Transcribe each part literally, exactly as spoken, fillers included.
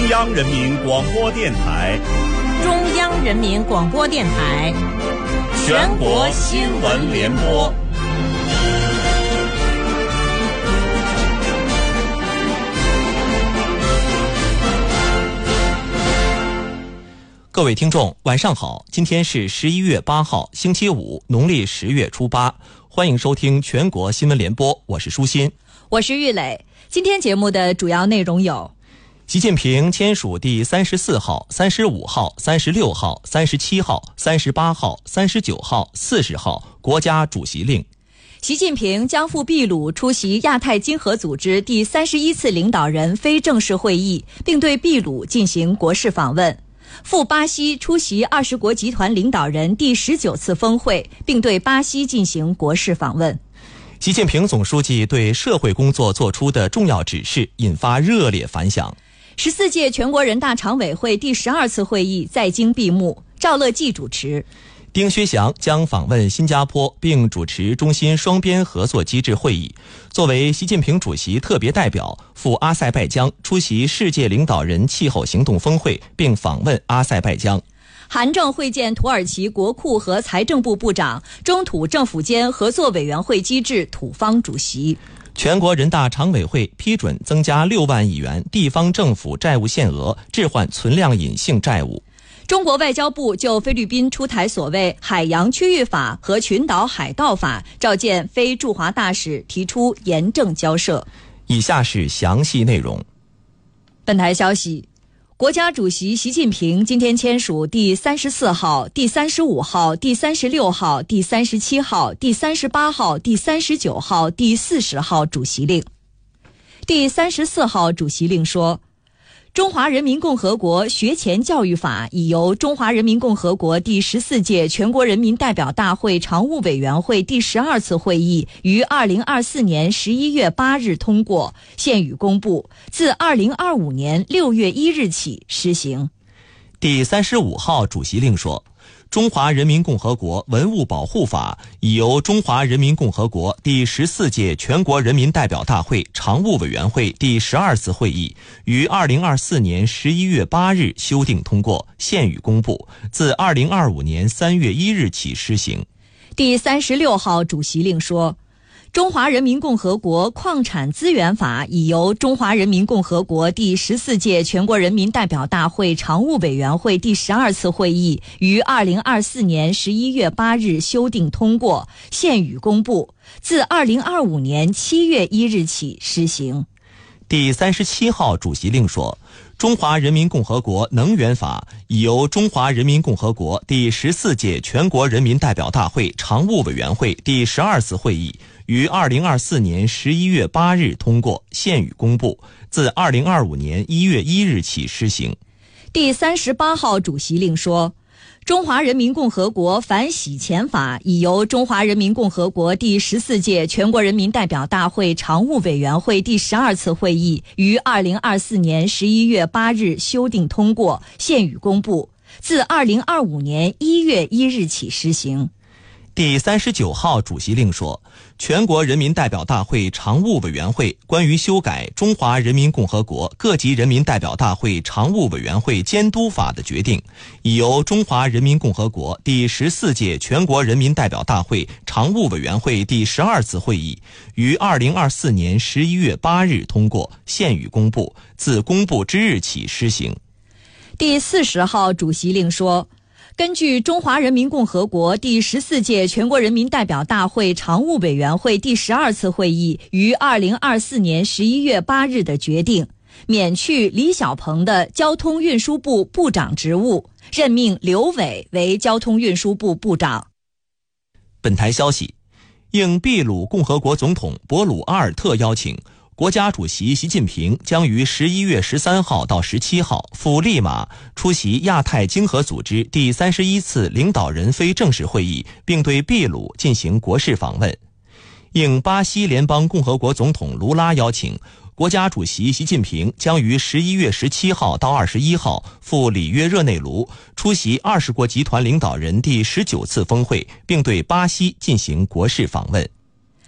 中央人民广播电台， 中央人民广播电台， 全国新闻联播。 各位听众，晚上好！今天是十一月八号，星期五，农历十月初八。欢迎收听全国新闻联播，我是舒心， 我是玉磊。今天节目的主要内容有： 习近平签署第三十四号、三十五号、三十六号、三十七号、三十八号、三十九号、四十号国家主席令。 习近平将赴秘鲁出席亚太经合组织第三十一次领导人非正式会议，并对秘鲁进行国事访问。赴巴西出席二十国集团领导人第十九次峰会，并对巴西进行国事访问。 习近平总书记对社会工作作出的重要指示引发热烈反响。 十四届全国人大常委会第十二次会议在京闭幕，赵乐际主持。 丁薛祥将访问新加坡，并主持中新双边合作机制会议。作为习近平主席特别代表，赴阿塞拜疆出席世界领导人气候行动峰会，并访问阿塞拜疆。 韩正会见土耳其国库和财政部部长，中土政府间合作委员会机制土方主席。 全国人大常委会批准增加六万亿元地方政府债务限额，置换存量隐性债务。 中国外交部就菲律宾出台所谓海洋区域法和群岛海盗法召见非驻华大使，提出严正交涉。 以下是详细内容。 本台消息，国家主席习近平今天签署第三十四号、第三十五号、第三十六号、第三十七号、第三十八号、第三十九号、第四十号主席令。第三十四号主席令说，中华人民共和国学前教育法已由中华人民共和国第十四届全国人民代表大会常务委员会第十二次会议于二零二四年十一月八日通过，现予公布，自二零二五年六月一日起施行。 第三十五号主席令说，中华人民共和国文物保护法已由中华人民共和国第十四届全国人民代表大会常务委员会第十二次会议于二零二四年十一月八日修订通过，现予公布，自二零二五年三月一日起施行。 第三十六号主席令说，中华人民共和国矿产资源法已由中华人民共和国第十四届全国人民代表大会常务委员会第十二次会议于二零二四年十一月八日修订通过，现予公布，自二零二五年七月一日起施行。 第三十七号主席令说，中华人民共和国能源法已由中华人民共和国第十四届全国人民代表大会常务委员会第十二次会议于二零二四年十一月八日通过，现予公布，自二零二五年一月一日起施行。 第三十八号主席令说，中华人民共和国反洗钱法已由中华人民共和国第十四届全国人民代表大会常务委员会第十二次会议于二零二四年十一月八日修订通过，现予公布，自二零二五年一月一日起施行。 第三十九号主席令说，全国人民代表大会常务委员会关于修改中华人民共和国各级人民代表大会常务委员会监督法的决定，已由中华人民共和国第十四届全国人民代表大会常务委员会第十二次会议于二零二四年十一月八日通过，现予公布，自公布之日起施行。 第四十号主席令说，根据中华人民共和国第十四届全国人民代表大会常务委员会第十二次会议于二零二四年十一月八日的决定，免去李小鹏的交通运输部部长职务，任命刘伟为交通运输部部长。 本台消息，应秘鲁共和国总统博鲁阿尔特邀请，国家主席习近平将于十一月十三号到十七号赴利马出席亚太经合组织第三十一次领导人非正式会议，并对秘鲁进行国事访问。应巴西联邦共和国总统卢拉邀请，国家主席习近平将于十一月十七号到二十一号赴里约热内卢出席二十国集团领导人第十九次峰会，并对巴西进行国事访问。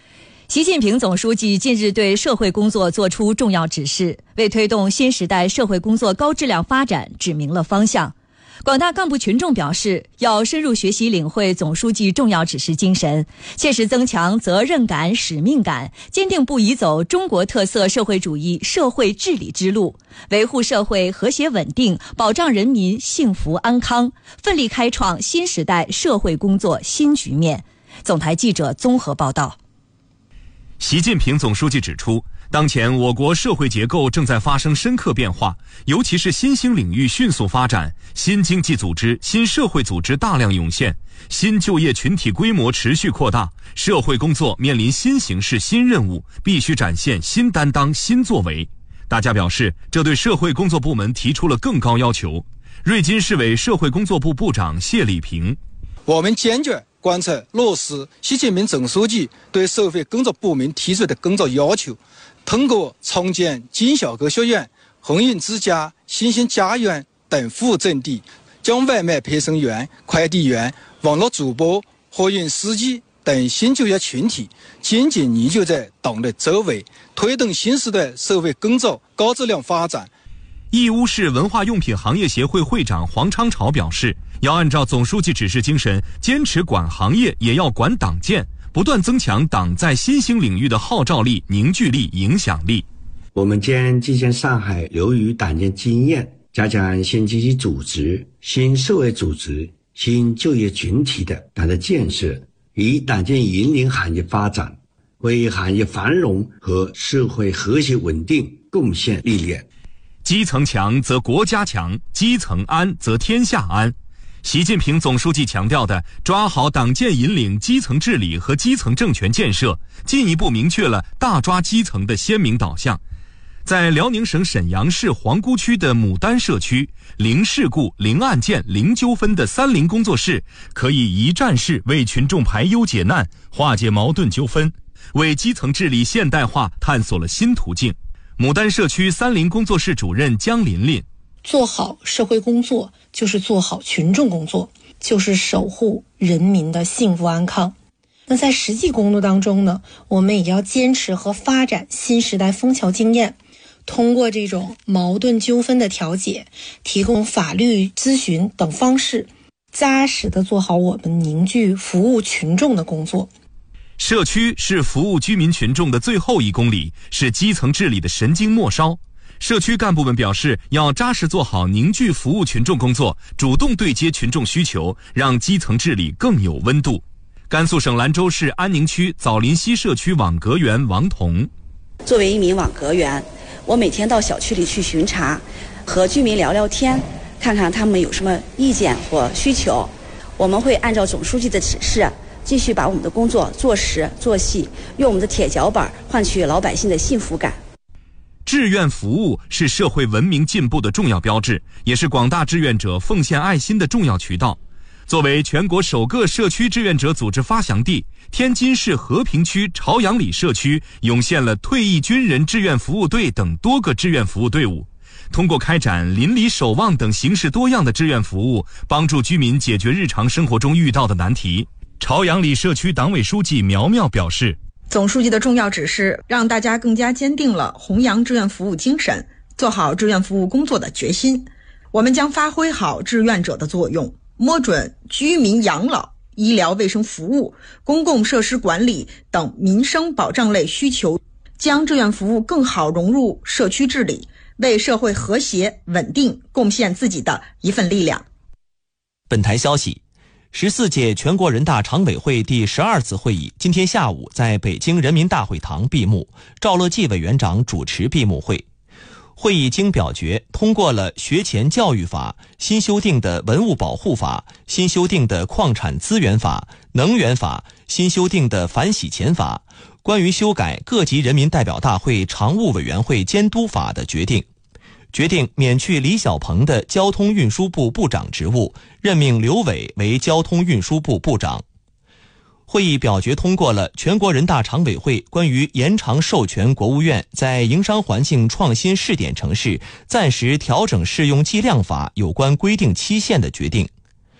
习近平总书记近日对社会工作作出重要指示，为推动新时代社会工作高质量发展指明了方向。广大干部群众表示，要深入学习领会总书记重要指示精神，切实增强责任感、使命感，坚定不移走中国特色社会主义社会治理之路，维护社会和谐稳定，保障人民幸福安康，奋力开创新时代社会工作新局面。总台记者综合报道。 习近平总书记指出，当前我国社会结构正在发生深刻变化，尤其是新兴领域迅速发展，新经济组织、新社会组织大量涌现，新就业群体规模持续扩大，社会工作面临新形势、新任务，必须展现新担当、新作为。大家表示，这对社会工作部门提出了更高要求。瑞金市委社会工作部部长谢礼平： 我们坚决贯彻落实习近平总书记对社会工作部门提出的工作要求，通过重建金小阁学院、鸿运之家、新兴家园等服务阵地，将外卖配送员、快递员、网络主播、货运司机等新就业群体紧紧凝聚在党的周围，推动新时代社会工作高质量发展。 义乌市文化用品行业协会会长黄昌朝表示，要按照总书记指示精神，坚持管行业也要管党建，不断增强党在新兴领域的号召力、凝聚力、影响力。 我们将借鉴上海流域党建经验，加强新经济组织、新社会组织、新就业群体的党的建设，以党建引领行业发展，为行业繁荣和社会和谐稳定贡献力量。 基层强则国家强，基层安则天下安。习近平总书记强调的抓好党建引领基层治理和基层政权建设，进一步明确了大抓基层的鲜明导向。在辽宁省沈阳市皇姑区的牡丹社区，零事故、零案件、零纠纷的三零工作室，可以一站式为群众排忧解难，化解矛盾纠纷，为基层治理现代化探索了新途径。牡丹社区三零工作室主任江琳琳： 做好社会工作就是做好群众工作，就是守护人民的幸福安康。那在实际工作当中呢，我们也要坚持和发展新时代枫桥经验，通过这种矛盾纠纷的调解、提供法律咨询等方式，扎实地做好我们凝聚服务群众的工作。 社区是服务居民群众的最后一公里，是基层治理的神经末梢。社区干部们表示，要扎实做好凝聚服务群众工作，主动对接群众需求，让基层治理更有温度。甘肃省兰州市安宁区枣林西社区网格员王彤： 作为一名网格员，我每天到小区里去巡查，和居民聊聊天，看看他们有什么意见或需求。我们会按照总书记的指示，继续把我们的工作做实做细，用我们的铁脚板换取老百姓的幸福感。 志愿服务是社会文明进步的重要标志，也是广大志愿者奉献爱心的重要渠道。作为全国首个社区志愿者组织发祥地，天津市和平区朝阳里社区涌现了退役军人志愿服务队等多个志愿服务队伍。通过开展邻里守望等形式多样的志愿服务，帮助居民解决日常生活中遇到的难题。朝阳里社区党委书记苗苗表示， 总书记的重要指示让大家更加坚定了弘扬志愿服务精神，做好志愿服务工作的决心。我们将发挥好志愿者的作用，摸准居民养老、医疗卫生服务、公共设施管理等民生保障类需求，将志愿服务更好融入社区治理，为社会和谐稳定贡献自己的一份力量。 本台消息，十四届全国人大常委会第十二次会议今天下午在北京人民大会堂闭幕，赵乐际委员长主持闭幕会。会议经表决通过了学前教育法、新修订的文物保护法、新修订的矿产资源法、能源法、新修订的反洗钱法、关于修改各级人民代表大会常务委员会监督法的决定。决定免去李小鹏的交通运输部部长职务，任命刘伟为交通运输部部长。会议表决通过了全国人大常委会关于延长授权国务院在营商环境创新试点城市暂时调整适用计量法有关规定期限的决定。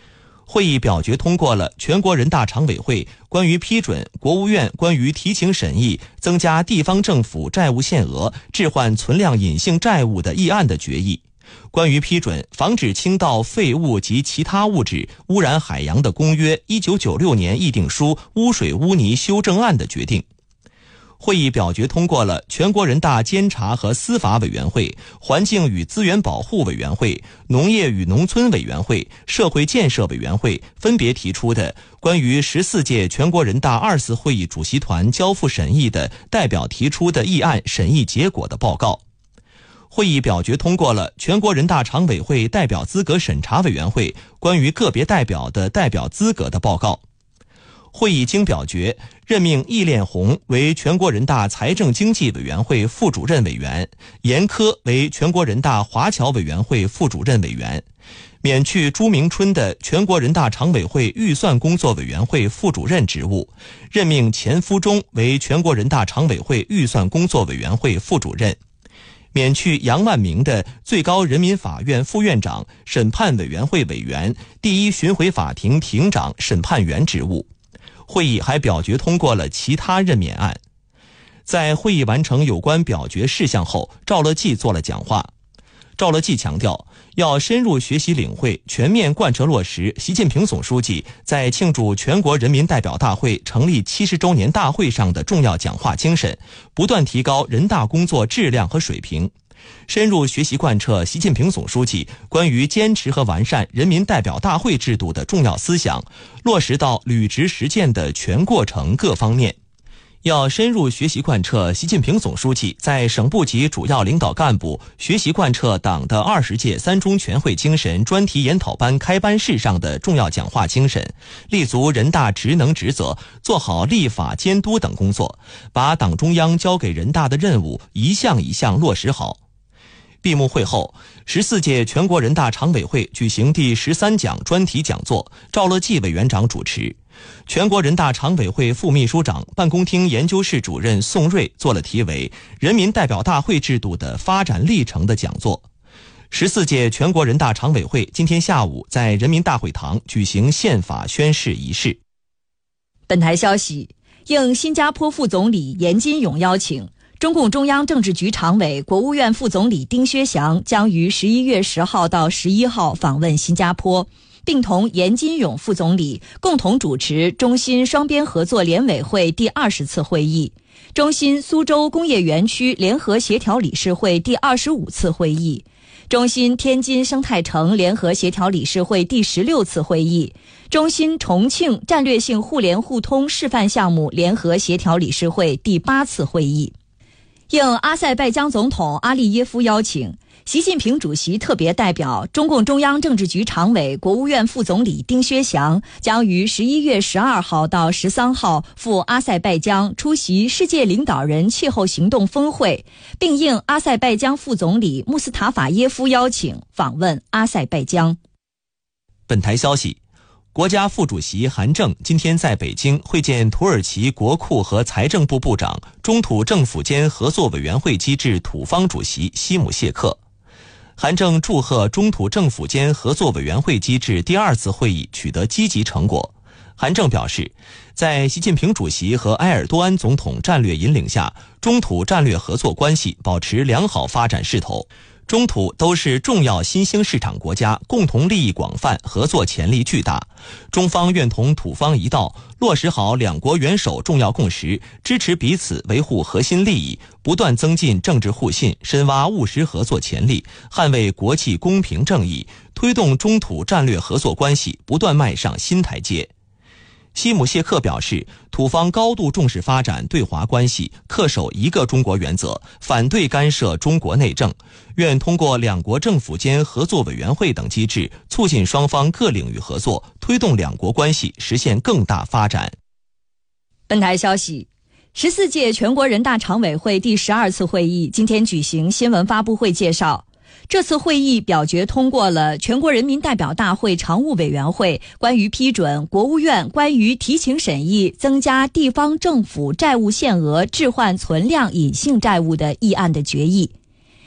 会议表决通过了全国人大常委会关于批准国务院关于提请审议增加地方政府债务限额、置换存量隐性债务的议案的决议，关于批准防止倾倒废物及其他物质污染海洋的公约一九九六年议定书污水污泥修正案的决定。会议表决通过了全国人大监察和司法委员会、环境与资源保护委员会、农业与农村委员会、社会建设委员会分别提出的关于十四届全国人大二次会议主席团交付审议的代表提出的议案审议结果的报告。会议表决通过了全国人大常委会代表资格审查委员会关于个别代表的代表资格的报告。会议经表决，任命易炼红为全国人大财政经济委员会副主任委员，严科为全国人大华侨委员会副主任委员，免去朱明春的全国人大常委会预算工作委员会副主任职务，任命钱夫忠为全国人大常委会预算工作委员会副主任，免去杨万明的最高人民法院副院长、审判委员会委员、第一巡回法庭庭长、审判员职务。会议还表决通过了其他任免案。在会议完成有关表决事项后，赵乐际做了讲话。赵乐际强调，要深入学习领会、全面贯彻落实习近平总书记在庆祝全国人民代表大会成立七十周年大会上的重要讲话精神，不断提高人大工作质量和水平，深入学习贯彻习近平总书记关于坚持和完善人民代表大会制度的重要思想，落实到履职实践的全过程各方面。要深入学习贯彻习近平总书记在省部级主要领导干部学习贯彻党的二十届三中全会精神专题研讨班开班式上的重要讲话精神，立足人大职能职责，做好立法监督等工作，把党中央交给人大的任务一项一项落实好。闭幕会后，十四届全国人大常委会举行第十三讲专题讲座，赵乐际委员长主持。全国人大常委会副秘书长、办公厅研究室主任宋瑞做了题为《人民代表大会制度的发展历程》的讲座。十四届全国人大常委会今天下午在人民大会堂举行宪法宣誓仪式。 本台消息，应新加坡副总理严金勇邀请，中共中央政治局常委、国务院副总理丁薛祥将于十一月十号到十一号访问新加坡，并同严金勇副总理共同主持中新双边合作联委会第二十次会议、中新苏州工业园区联合协调理事会第二十五次会议、中新天津生态城联合协调理事会第十六次会议、中新重庆战略性互联互通示范项目联合协调理事会第八次会议。应阿塞拜疆总统阿利耶夫邀请，习近平主席特别代表、中共中央政治局常委、国务院副总理丁薛祥将于十一月十二号到十三号赴阿塞拜疆出席世界领导人气候行动峰会，并应阿塞拜疆副总理穆斯塔法耶夫邀请访问阿塞拜疆。 本台消息，国家副主席韩正今天在北京会见土耳其国库和财政部部长、中土政府间合作委员会机制土方主席西姆谢克。韩正祝贺中土政府间合作委员会机制第二次会议取得积极成果。韩正表示，在习近平主席和埃尔多安总统战略引领下，中土战略合作关系保持良好发展势头。中土都是重要新兴市场国家，共同利益广泛，合作潜力巨大。中方愿同土方一道，落实好两国元首重要共识，支持彼此维护核心利益，不断增进政治互信，深挖务实合作潜力，捍卫国际公平正义，推动中土战略合作关系不断迈上新台阶。西姆谢克表示，土方高度重视发展对华关系，恪守一个中国原则，反对干涉中国内政，愿通过两国政府间合作委员会等机制，促进双方各领域合作，推动两国关系实现更大发展。 本台消息，十四届全国人大常委会第十二次会议今天举行新闻发布会介绍，这次会议表决通过了全国人民代表大会常务委员会关于批准国务院关于提请审议增加地方政府债务限额置换存量隐性债务的议案的决议。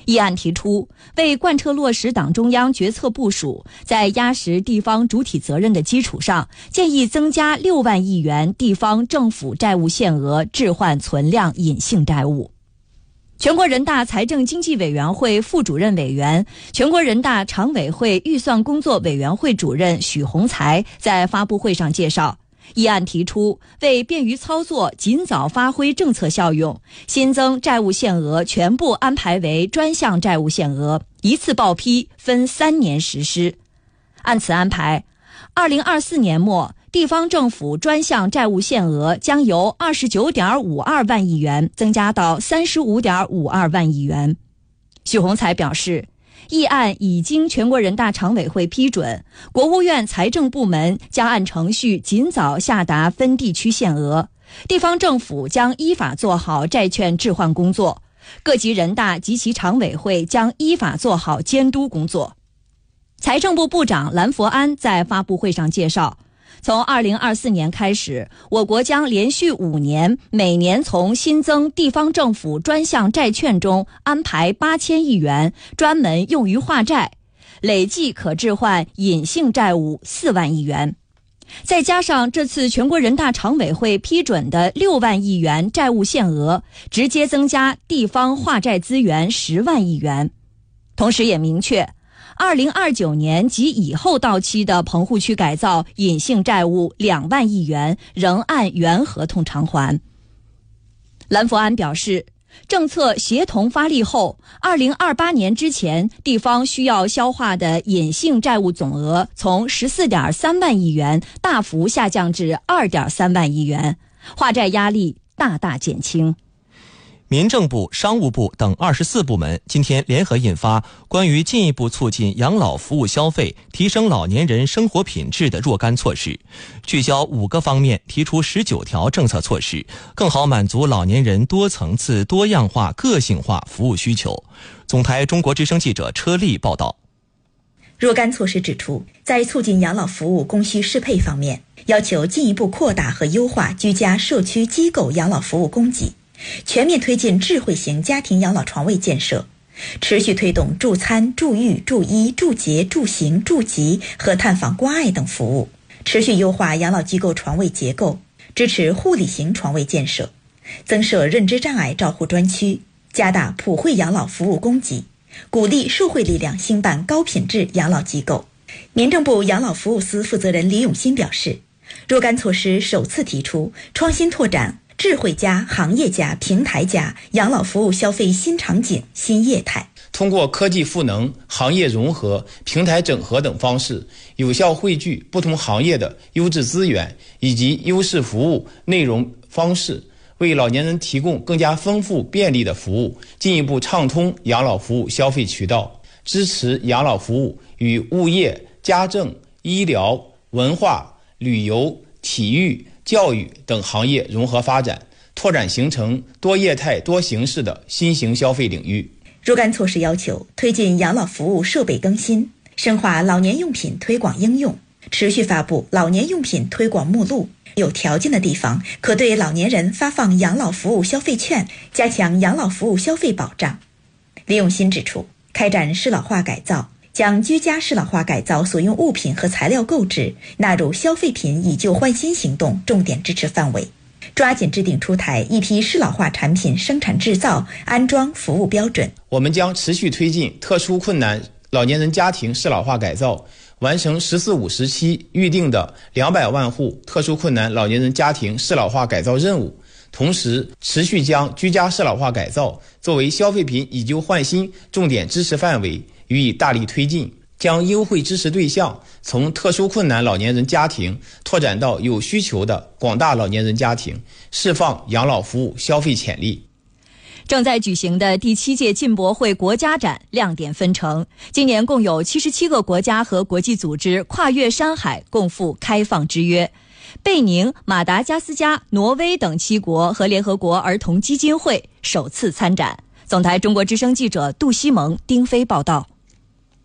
议案提出，为贯彻落实党中央决策部署，在压实地方主体责任的基础上，建议增加六万亿元地方政府债务限额置换存量隐性债务。全国人大财政经济委员会副主任委员、全国人大常委会预算工作委员会主任许宏才在发布会上介绍，议案提出，为便于操作，尽早发挥政策效用，新增债务限额全部安排为专项债务限额，一次报批，分三年实施。按此安排，二零二四年末，地方政府专项债务限额将由二十九点五二万亿元增加到三十五点五二万亿元。许宏才表示，议案已经全国人大常委会批准，国务院财政部门将按程序尽早下达分地区限额，地方政府将依法做好债券置换工作，各级人大及其常委会将依法做好监督工作。财政部部长蓝佛安在发布会上介绍，从二零二四年开始，我国将连续五年，每年从新增地方政府专项债券中安排八千亿元，专门用于化债，累计可置换隐性债务四万亿元。再加上这次全国人大常委会批准的六万亿元债务限额，直接增加地方化债资源十万亿元。同时也明确，二零二九年及以后到期的棚户区改造隐性债务两万亿元仍按原合同偿还。蓝佛安表示，政策协同发力后，二零二八年之前地方需要消化的隐性债务总额从十四点三万亿元大幅下降至二点三万亿元，化债压力大大减轻。 民政部、商务部等二十四部门今天联合印发关于进一步促进养老服务消费、提升老年人生活品质的若干措施，聚焦五个方面，提出十九条政策措施，更好满足老年人多层次、多样化、个性化服务需求。总台中国之声记者车丽报道。 若干措施指出，在促进养老服务供需适配方面，要求进一步扩大和优化居家社区机构养老服务供给，全面推进智慧型家庭养老床位建设，持续推动助餐、助育、助医、助洁、助行、助疾和探访关爱等服务，持续优化养老机构床位结构，支持护理型床位建设，增设认知障碍照护专区，加大普惠养老服务供给，鼓励社会力量兴办高品质养老机构。民政部养老服务司负责人李永新表示，若干措施首次提出创新拓展智慧家、行业家、平台家养老服务消费新场景、新业态， 通过科技赋能、行业融合、平台整合等方式，有效汇聚不同行业的优质资源以及优势服务内容方式，为老年人提供更加丰富便利的服务，进一步畅通养老服务消费渠道，支持养老服务与物业、家政、医疗、文化、旅游、体育、教育等行业融合发展，拓展形成多业态多形式的新型消费领域。 若干措施要求推进养老服务设备更新，深化老年用品推广应用，持续发布老年用品推广目录，有条件的地方可对老年人发放养老服务消费券，加强养老服务消费保障。李永新指出，开展适老化改造，将居家适老化改造所用物品和材料购置纳入消费品以旧换新行动重点支持范围，抓紧制定出台一批适老化产品生产制造、安装服务标准。 我们将持续推进特殊困难老年人家庭适老化改造，完成十四五时期预定的两百万户特殊困难老年人家庭适老化改造任务，同时持续将居家适老化改造作为消费品以旧换新重点支持范围予以大力推进，将优惠支持对象从特殊困难老年人家庭拓展到有需求的广大老年人家庭，释放养老服务消费潜力。 正在举行的第七届进博会国家展亮点纷呈，今年共有七十七个国家和国际组织跨越山海共赴开放之约。贝宁、马达加斯加、挪威等七国和联合国儿童基金会首次参展。总台中国之声记者杜西蒙、丁飞报道。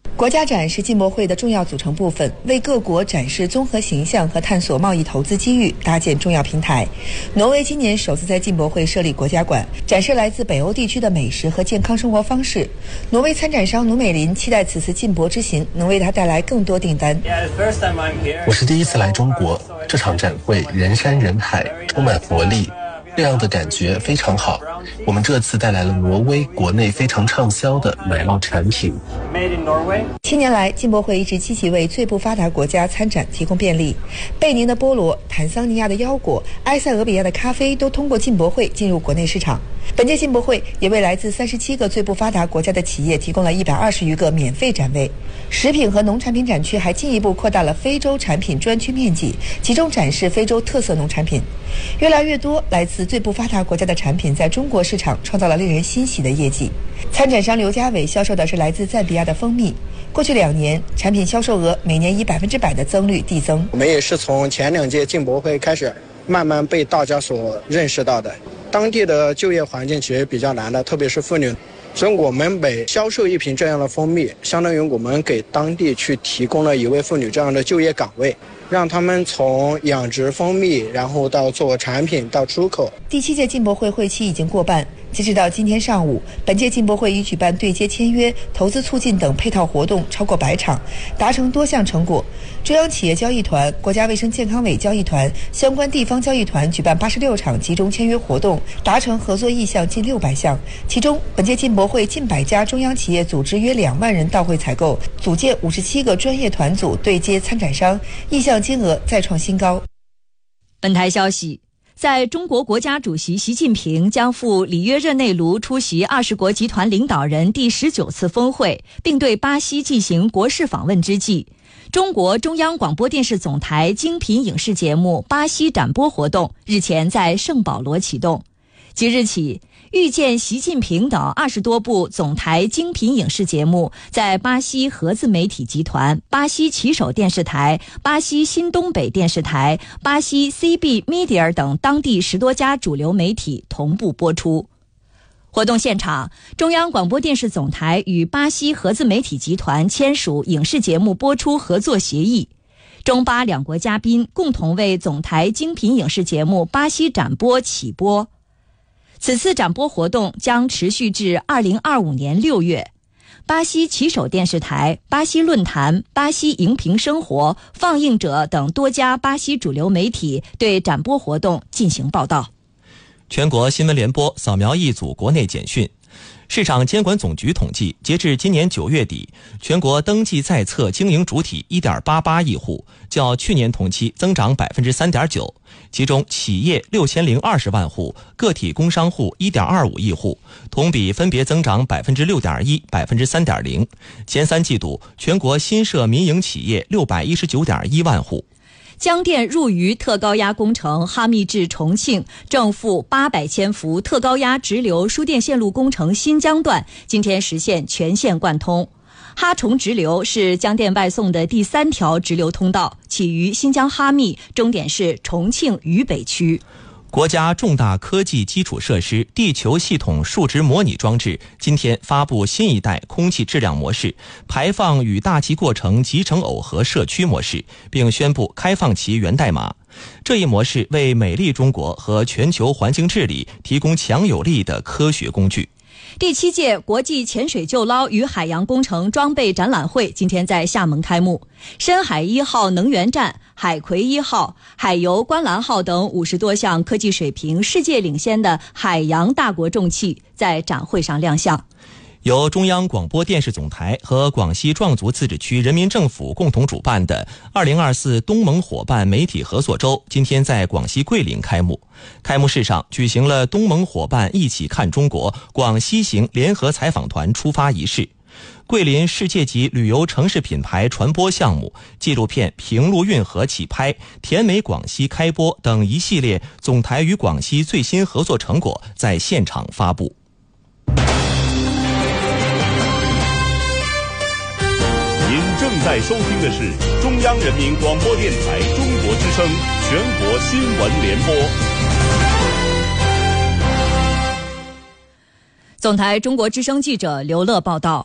国家展是进博会的重要组成部分，为各国展示综合形象和探索贸易投资机遇搭建重要平台。挪威今年首次在进博会设立国家馆，展示来自北欧地区的美食和健康生活方式。挪威参展商努美林期待此次进博之行能为他带来更多订单。 我是第一次来中国，这场展会人山人海，充满活力，这样的感觉非常好。我们这次带来了挪威国内非常畅销的奶酪产品。 七年来，进博会一直积极为最不发达国家参展提供便利。贝宁的菠萝、坦桑尼亚的腰果、埃塞俄比亚的咖啡都通过进博会进入国内市场。本届进博会也为来自三十七个最不发达国家的企业提供了一百二十余个免费展位。食品和农产品展区还进一步扩大了非洲产品专区面积，集中展示非洲特色农产品。越来越多来自最不发达国家的产品在中国市场创造了令人欣喜的业绩。参展商刘家伟销售的是来自赞比亚的蜂蜜。过去两年，产品销售额每年以百分之百的增率递增。 我们也是从前两届进博会开始，慢慢被大家所认识到的。当地的就业环境其实比较难的，特别是妇女。所以我们每销售一瓶这样的蜂蜜，相当于我们给当地去提供了一位妇女这样的就业岗位，让他们从养殖蜂蜜，然后到做产品，到出口。 第七届进博会会期已经过半，截止到今天上午，本届进博会已举办对接签约、投资促进等配套活动超过百场，达成多项成果。中央企业交易团、国家卫生健康委交易团、相关地方交易团举办八十六场集中签约活动，达成合作意向近六百项。其中，本届进博会近百家中央企业组织约两万人到会采购，组建五十七个专业团组对接参展商，意向金额再创新高。 本台消息，在中国国家主席习近平将赴里约热内卢出席二十国集团领导人第十九次峰会，并对巴西进行国事访问之际，中国中央广播电视总台精品影视节目巴西展播活动日前在圣保罗启动。即日起，遇见习近平等二十多部总台精品影视节目在巴西合资媒体集团、巴西旗手电视台、巴西新东北电视台、巴西 C B Media 等当地十多家主流媒体同步播出。活动现场，中央广播电视总台与巴西合资媒体集团签署影视节目播出合作协议，中巴两国嘉宾共同为总台精品影视节目巴西展播起播。此次展播活动将持续至二零二五年六月。巴西旗手电视台、巴西论坛、巴西荧屏生活、放映者等多家巴西主流媒体对展播活动进行报道。 全国新闻联播扫描一组国内简讯。市场监管总局统计，截至今年九月底，全国登记在册经营主体 一点八八亿户，较去年同期增长 百分之三点九， 其中企业六千零二十万户，个体工商户 一点二五亿户，同比分别增长 百分之六点一、百分之三点零。前三季度，全国新设民营企业六百一十九点一万户。 江电入渝特高压工程哈密至重庆正负八百千伏特高压直流输电线路工程新疆段今天实现全线贯通。哈重直流是江电外送的第三条直流通道，起于新疆哈密，终点是重庆渝北区。 国家重大科技基础设施地球系统数值模拟装置今天发布新一代空气质量模式，排放与大气过程集成耦合社区模式，并宣布开放其源代码。这一模式为美丽中国和全球环境治理提供强有力的科学工具。 第七届国际潜水救捞与海洋工程装备展览会今天在厦门开幕。深海一号能源站、海葵一号、海油观澜号等五十多项科技水平世界领先的海洋大国重器在展会上亮相。 由中央广播电视总台和广西壮族自治区人民政府共同主办的二零二四东盟伙伴媒体合作周今天在广西桂林开幕。开幕式上举行了东盟伙伴一起看中国广西行联合采访团出发仪式。桂林世界级旅游城市品牌传播项目、纪录片《平陆运河》起拍、甜美广西开播等一系列总台与广西最新合作成果在现场发布。 您正在收听的是中央人民广播电台中国之声全国新闻联播。 总台中国之声记者刘乐报道，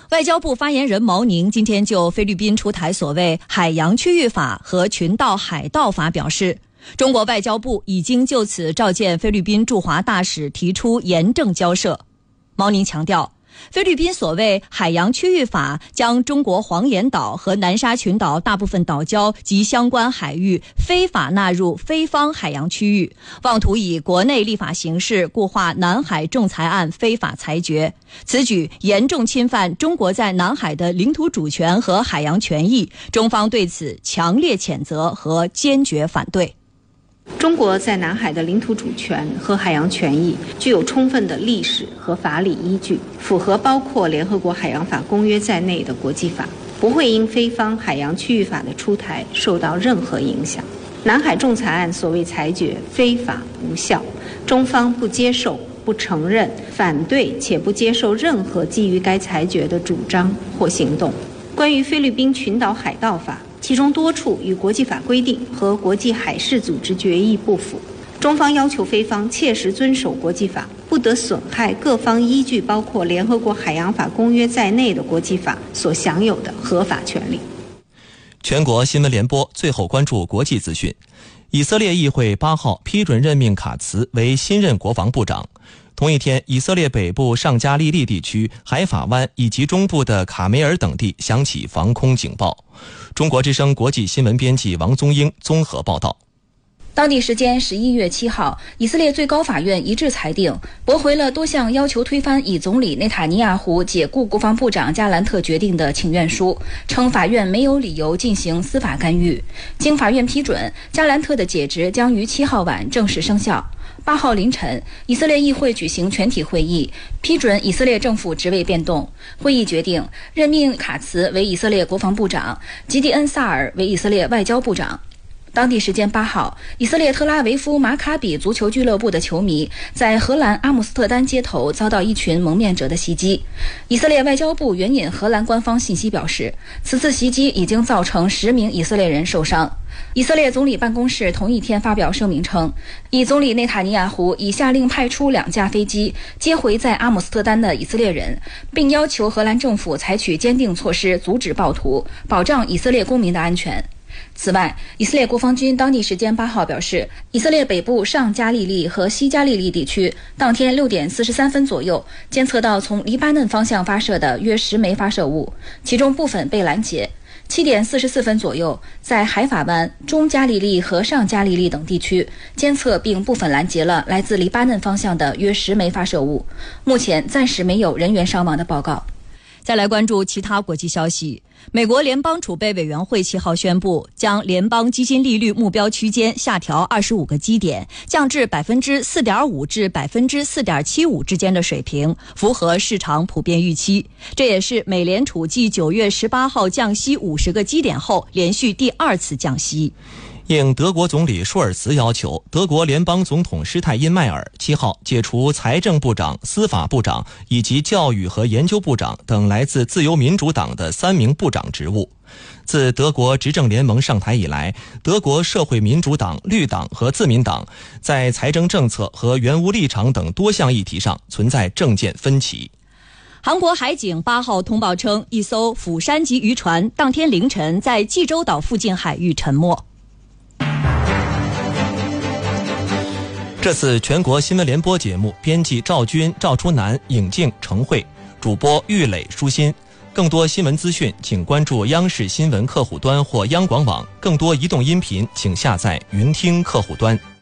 外交部发言人毛宁今天就菲律宾出台所谓海洋区域法和群岛海盗法表示，中国外交部已经就此召见菲律宾驻华大使，提出严正交涉。毛宁强调，菲律宾所谓海洋区域法将中国黄岩岛和南沙群岛大部分岛礁及相关海域非法纳入菲方海洋区域，妄图以国内立法形式固化南海仲裁案非法裁决，此举严重侵犯中国在南海的领土主权和海洋权益，中方对此强烈谴责和坚决反对。 中国在南海的领土主权和海洋权益具有充分的历史和法理依据，符合包括联合国海洋法公约在内的国际法，不会因菲方海洋区域法的出台受到任何影响。南海仲裁案所谓裁决非法无效，中方不接受、不承认、反对且不接受任何基于该裁决的主张或行动。关于菲律宾群岛海盗法，其中多处与国际法规定和国际海事组织决议不符，中方要求菲方切实遵守国际法，不得损害各方依据包括联合国海洋法公约在内的国际法所享有的合法权利。 全国新闻联播最后关注国际资讯。以色列议会八号批准任命卡茨为新任国防部长。同一天，以色列北部上加利利地区、海法湾以及中部的卡梅尔等地响起防空警报。中国之声国际新闻编辑王宗英综合报道。 当地时间十一月七号，以色列最高法院一致裁定，驳回了多项要求推翻以总理内塔尼亚胡解雇国防部长加兰特决定的请愿书，称法院没有理由进行司法干预。经法院批准，加兰特的解职将于七号晚正式生效。八号凌晨，以色列议会举行全体会议，批准以色列政府职位变动。会议决定任命卡茨为以色列国防部长，吉迪恩·萨尔为以色列外交部长。当地时间八号，以色列特拉维夫马卡比足球俱乐部的球迷在荷兰阿姆斯特丹街头遭到一群蒙面者的袭击。以色列外交部援引荷兰官方信息表示，此次袭击已经造成十名以色列人受伤。以色列总理办公室同一天发表声明称，以总理内塔尼亚胡已下令派出两架飞机接回在阿姆斯特丹的以色列人，并要求荷兰政府采取坚定措施阻止暴徒，保障以色列公民的安全。此外，以色列国防军当地时间八号表示，以色列北部上加利利和西加利利地区当天六点四十三分左右监测到从黎巴嫩方向发射的约十枚发射物，其中部分被拦截。七点四十四分左右，在海法湾、中加利利和上加利利等地区监测并部分拦截了来自黎巴嫩方向的约十枚发射物。目前暂时没有人员伤亡的报告。 再来关注其他国际消息。美国联邦储备委员会七号宣布，将联邦基金利率目标区间下调二十五个基点，降至百分之四点五至百分之四点七五之间的水平，符合市场普遍预期。这也是美联储继九月十八号降息五十个基点后，连续第二次降息。 应德国总理舒尔茨要求，德国联邦总统施泰因迈尔七号解除财政部长、司法部长以及教育和研究部长等来自自由民主党的三名部长职务。自德国执政联盟上台以来，德国社会民主党、绿党和自民党在财政政策和原无立场等多项议题上存在政见分歧。 韩国海警八号通报称，一艘釜山级渔船当天凌晨在济州岛附近海域沉没。 这次全国新闻联播节目，编辑赵军、赵初南、尹静、程慧，主播玉磊、舒心。更多新闻资讯，请关注央视新闻客户端或央广网。更多移动音频，请下载云听客户端。